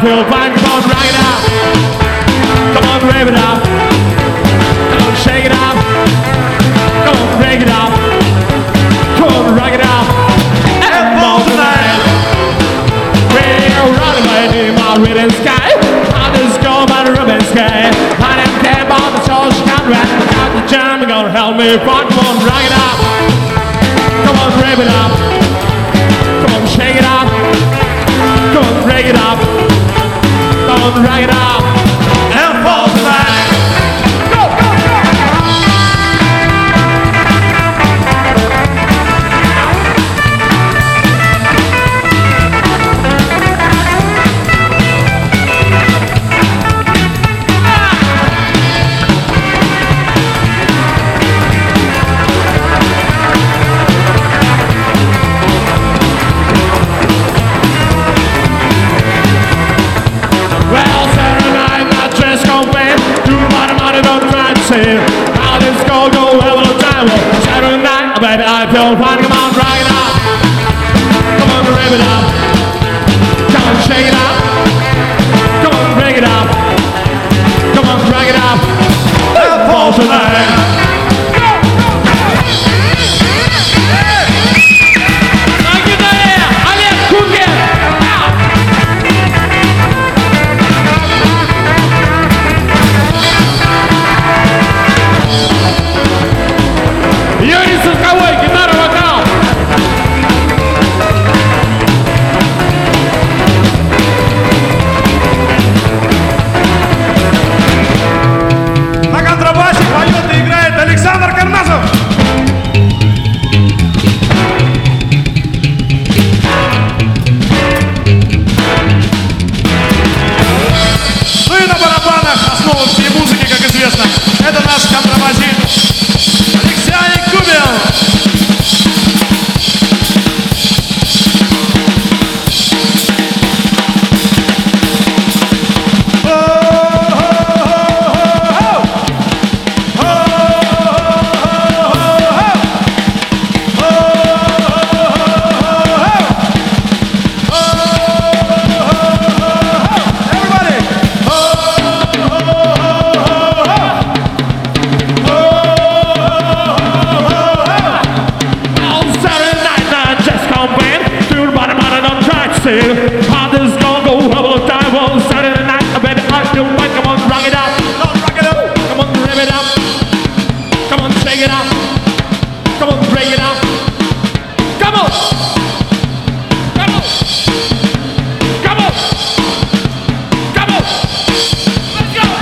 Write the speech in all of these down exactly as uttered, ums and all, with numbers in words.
feel fine. Come on, rock it out. Come on, rave it up. Come on, shake it up. Come on, break it up. Come on, rock it out. And fall tonight. We're running away in my red sky. I just go by the ribbon sky. I didn't care about the social contract. Without the jam, you're gonna help me fight. Come on, rock it up. Come on, rave it up. Come on, shake it up. Come on, break it up. Come on, rock it up. And fall tonight. Go, go, go. Well, Saturday night, that dress complaint. Do what I'm on, don't try to say it. How this go, go, have a little time. Well, Saturday night, baby, I feel fine. Come on, rock it up. Come on, rip it up. Come on, shake it up. Come on, break it up. Come on, rock it up. And fall tonight. Александр Карназов! Ну и на барабанах основа всей музыки, как известно, это наш контрабасист Алексей Губин! Father's gonna go have a little time on Saturday night. I bet I feel fine. Come on, rock it out. Come on, rock it up. Come on, rev it up. Come on, shake it up. Come on, break it up. Come on. Come on. Come on. Come on. Let's go.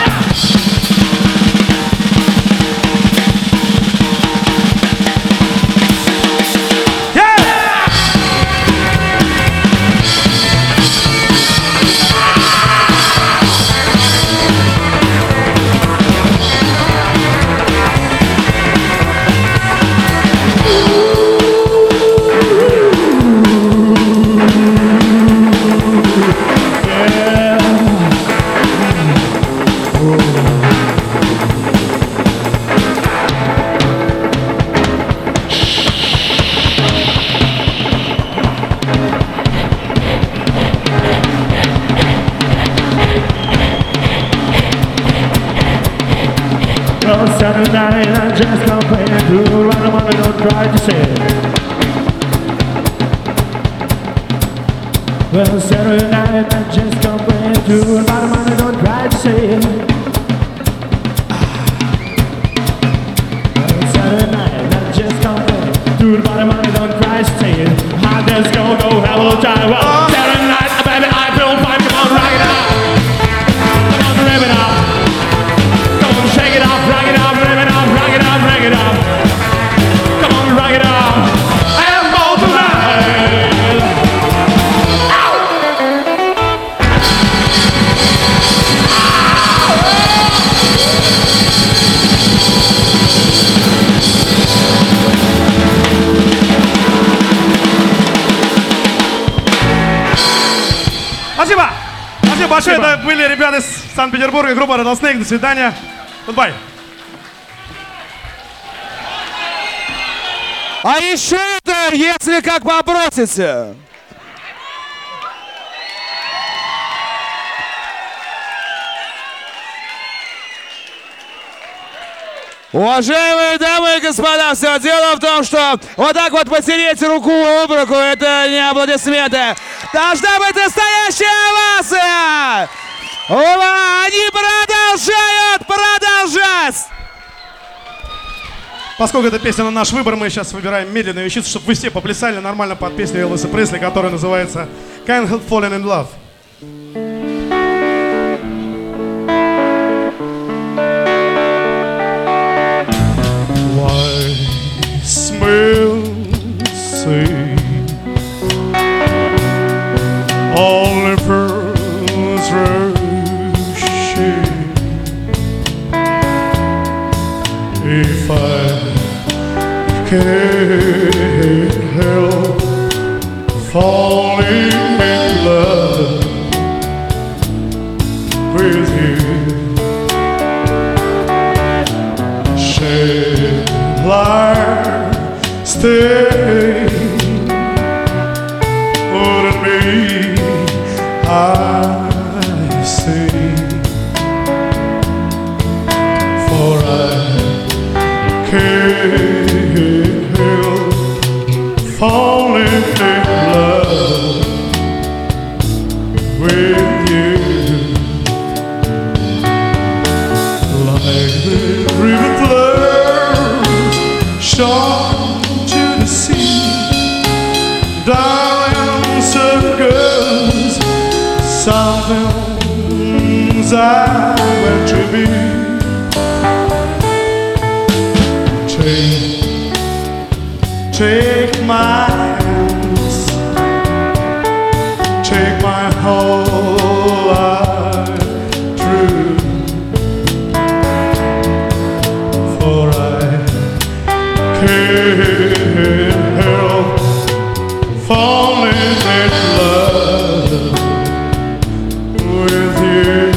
Well, Saturday night, I just can't play it through. Run them on and don't try to say it. Well, Saturday night, I just can't play it through. Run them on and don't try to say it. Well, Saturday night, I just can't play it through. Run them on and don't try to say it. I just go, go, have a little time. Well, Saturday night, baby, I feel fine. Come on, rock it up. Come on, rev it up. Shake it up, rock it up, rev it up, rock it up, break it up. Come on, rock it up, and fall tonight. Ow! Спасибо! Спасибо большое, это были ребята из Санкт-Петербурга, группа Rattlesnake. До свидания. Goodbye. А еще это, если как попросите. Уважаемые дамы и господа, все дело в том, что вот так вот потереть руку об руку, это не аплодисменты. Должна быть настоящая овация! Ура! Они продолжают продолжать! Поскольку это песня на наш выбор, мы сейчас выбираем медленную вещицу, чтобы вы все поплясали нормально под песню Элвиса Пресли, которая называется Can't Help Falling in Love. Say only pearls rushing. If I can't help falling in love with you, shall I stay? Wouldn't be I say, for I can't help falling in love with you. Like the river flows short to the sea, darling, certain girls, some things I want to be. Take, take my hands, take my whole life through, for I can't help falling in love with you.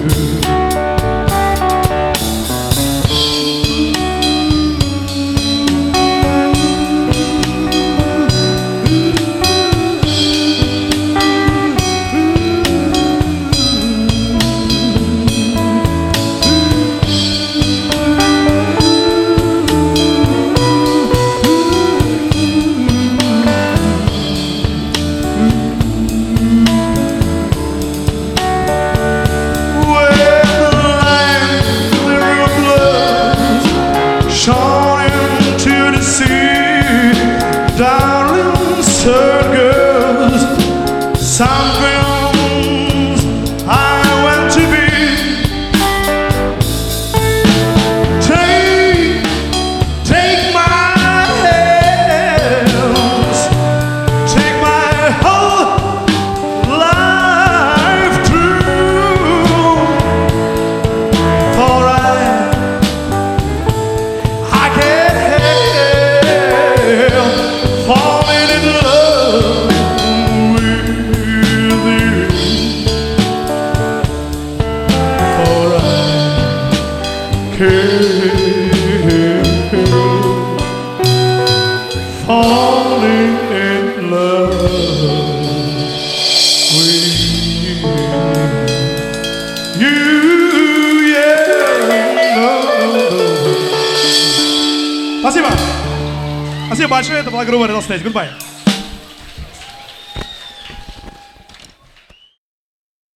Darling, certain girls, some things I want to be. Take, take my hands, take my whole life through, for I, I can't help falling in love with you, for I can't help falling in love with you. You, yeah, no. Спасибо. Спасибо большое, это была группа Rattlesnake. Goodbye.